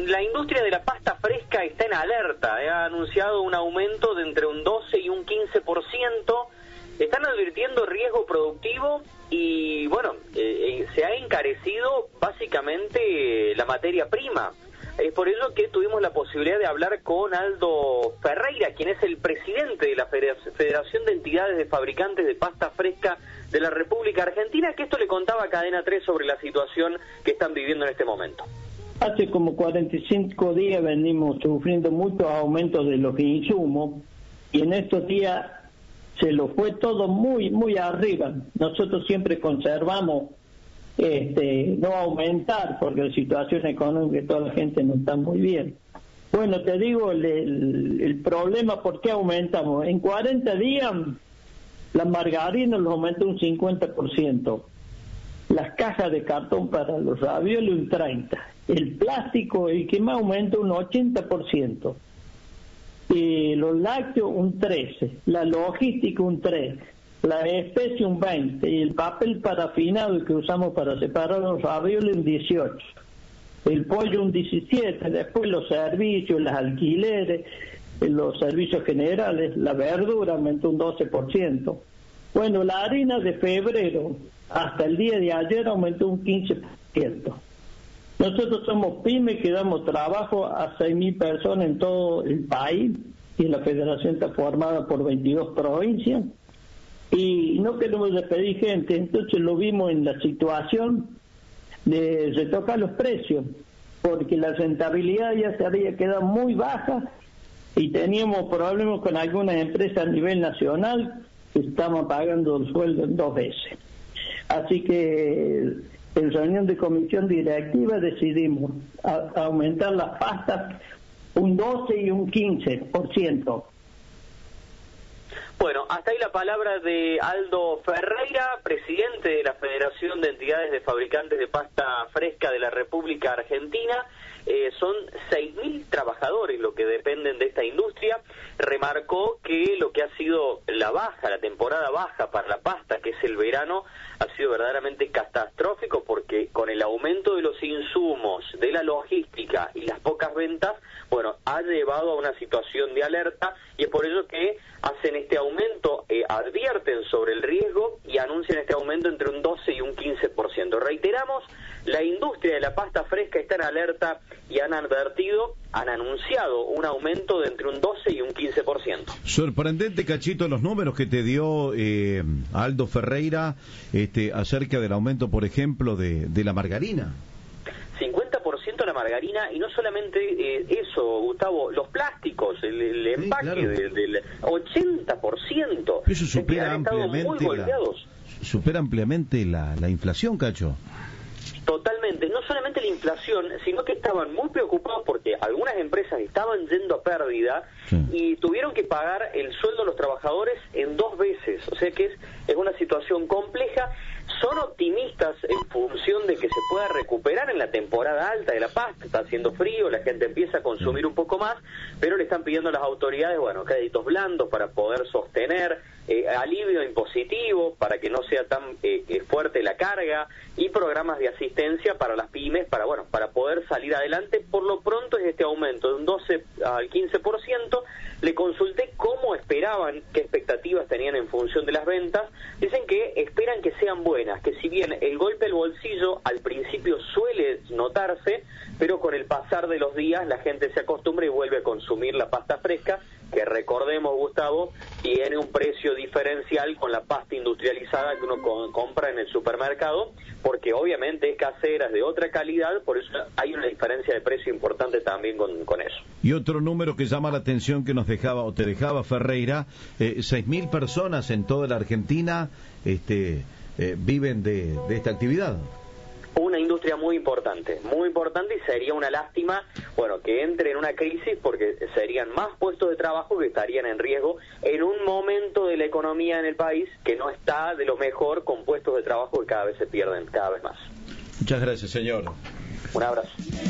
la industria de la pasta fresca está en alerta, ha anunciado un aumento de entre un 12 y un 15%, están advirtiendo riesgo productivo y bueno, se ha encarecido básicamente la materia prima. Es por ello que tuvimos la posibilidad de hablar con Aldo Ferreira, quien es el presidente de la Federación de Entidades de Fabricantes de Pasta Fresca de la República Argentina, que esto le contaba a Cadena 3 sobre la situación que están viviendo en este momento. Hace como 45 días venimos sufriendo muchos aumentos de los insumos y en estos días se lo fue todo muy arriba. Nosotros siempre conservamos no aumentar porque la situación económica de toda la gente no está muy bien. Bueno, te digo el problema, ¿por qué aumentamos? En 40 días la margarina los aumentó un 50%, las cajas de cartón para los ravioles un 30%, el plástico, el que más aumenta, un 80%, y los lácteos un 13%, la logística un 3%, la especie un 20% y el papel parafinado que usamos para separar los ravioles un 18%, el pollo un 17%, después los servicios, los alquileres, los servicios generales, la verdura aumentó un 12%. Bueno, la harina de febrero hasta el día de ayer aumentó un 15%. Nosotros somos pymes que damos trabajo a 6.000 personas en todo el país y la federación está formada por 22 provincias y no queremos despedir gente, entonces lo vimos en la situación de retocar los precios porque la rentabilidad ya se había quedado muy baja y teníamos problemas con algunas empresas a nivel nacional que estaban pagando el sueldo en 2 veces. Así que en reunión de comisión directiva decidimos aumentar las pastas un 12 y un 15%. Bueno, hasta ahí la palabra de Aldo Ferreira, presidente de la Federación de Entidades de Fabricantes de Pasta Fresca de la República Argentina. Son 6.000 trabajadores los que dependen de esta industria. Remarcó que lo que ha sido la temporada baja para la pasta, que es el verano, ha sido verdaderamente catastrófico porque con el aumento de los insumos, de la logística y las pocas ventas, bueno, ha llevado a una situación de alerta y es por ello que hacen este aumento, advierten sobre el riesgo y anuncian este aumento entre un 12 y un 15%. Reiteramos, la industria de la pasta fresca está en alerta y han anunciado un aumento de entre un 12 y un 15%. Sorprendente, Cachito, los números que te dio Aldo Ferreira acerca del aumento, por ejemplo, de la margarina. 50% la margarina, y no solamente eso, Gustavo, los plásticos, el empaque, claro, del 80%. Eso supera ampliamente la inflación, Cacho. Totalmente, no solamente la inflación, sino que estaban muy preocupados porque algunas empresas estaban yendo a pérdida y tuvieron que pagar el sueldo a los trabajadores en 2 veces, o sea que es una situación compleja. Son optimistas en función de que se pueda recuperar en la temporada alta de la pasta, está haciendo frío, la gente empieza a consumir un poco más, pero le están pidiendo a las autoridades, bueno, créditos blandos para poder sostener, alivio impositivo para que no sea tan fuerte la carga y programas de asistencia para las pymes para poder salir adelante. Por lo pronto es este aumento de un 12 al 15%. Le consulté cómo esperaban, qué expectativas tenían en función de las ventas. Dicen que esperan que sean buenas, que si bien el golpe al bolsillo al principio suele notarse, pero con el pasar de los días la gente se acostumbra y vuelve a consumir la pasta fresca, que recordemos, Gustavo, tiene un precio diferencial con la pasta industrializada que uno compra en el supermercado, porque obviamente es casera, es de otra calidad, por eso hay una diferencia de precio importante también con eso. Y otro número que llama la atención que te dejaba Ferreira, 6.000 personas en toda la Argentina viven de esta actividad. Una industria muy importante y sería una lástima, que entre en una crisis porque serían más puestos de trabajo que estarían en riesgo en un momento de la economía en el país que no está de lo mejor, con puestos de trabajo que cada vez se pierden, cada vez más. Muchas gracias, señor. Un abrazo.